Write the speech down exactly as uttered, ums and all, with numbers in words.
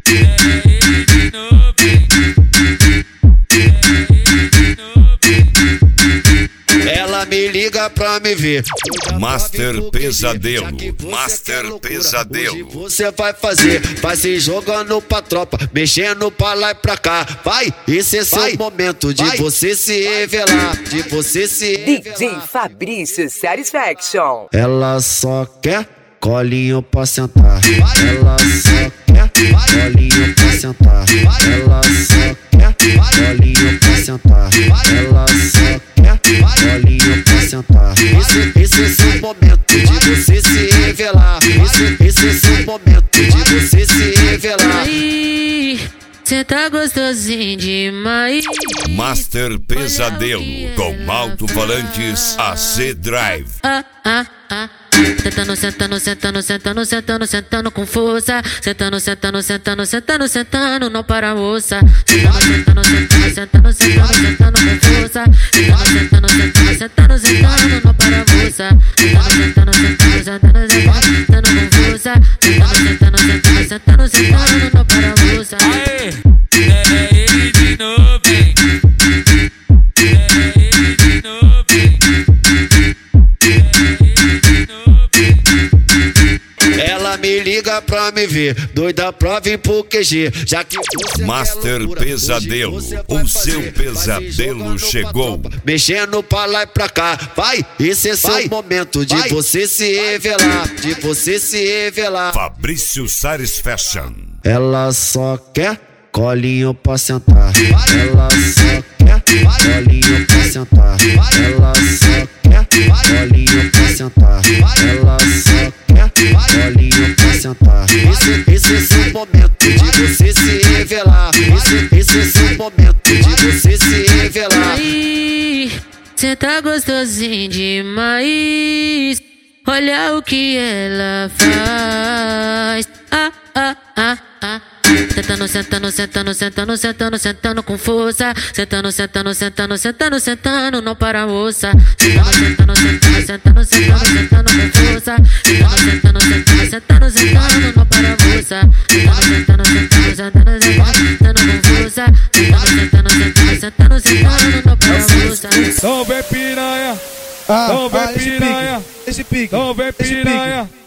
Ela me liga pra me ver. Master Pesadelo, Master Pesadelo. Você vai fazer, vai se jogando pra tropa, mexendo pra lá e pra cá. Vai, esse é seu momento de vai. Você se revelar, de você se revelar. D J Fabrício Satisfaction. Ela só quer colinho pra sentar. Ela só quer colinho pra sentar. Ela só quer colinho pra sentar. Ela só quer colinho pra sentar. Esse, esse é seu momento de você se revelar. Esse, esse é seu momento de você se revelar. Aí, cê tá gostosinho demais. Master Pesadelo com alto-falantes A C Drive. Ah, ah, ah. Sentando, sentando, sentando, sentando, sentando, sentando com força. Sentando, sentando, sentando, sentando, sentando, não para moça. Sentando, sentando, sentando, sentando, sentando, sentando com força. Sentando, sentando, sentando, sentando, sentando, não para moça. Sentando, sentando, sentando, sentando, sentando com força. Sentando, sentando, sentando, sentando, sentando, não para moça. Aê, é ele de novo, hein? É ele de novo, hein? Ela me liga pra me ver, doida pra vir pro Q G. Já que você Master loucura, Pesadelo, o seu pesadelo chegou. Mexendo pra lá e pra cá, vai, esse é seu momento de vai. Você se revelar, de você se revelar. Fabrício Satisfaction. Ela só quer colinho pra sentar. Ela só quer colinho pra sentar. Ela só quer colinho pra sentar. Ela só quer colinho pra sentar. Esse, esse é seu momento de você se revelar. Esse, esse é seu momento de você se revelar. Aí, cê tá gostosinho demais. Olha o que ela faz. Ah, ah, ah, ah. Sentando, sentando, sentando, sentando, sentando, sentando com força. Sentando, sentando, sentando, sentando, sentando, não para moça. Sentando, sentando, sentando, sentando, sentando, sentando com força. Sentando, sentando, sentando, sentando, sentando, não para moça. Sentando, sentando, sentando, sentando, sentando com força. Sentando, sentando, sentando, sentando, sentando, não para moça. Então vem piranha, então vem piranha, então vem piranha.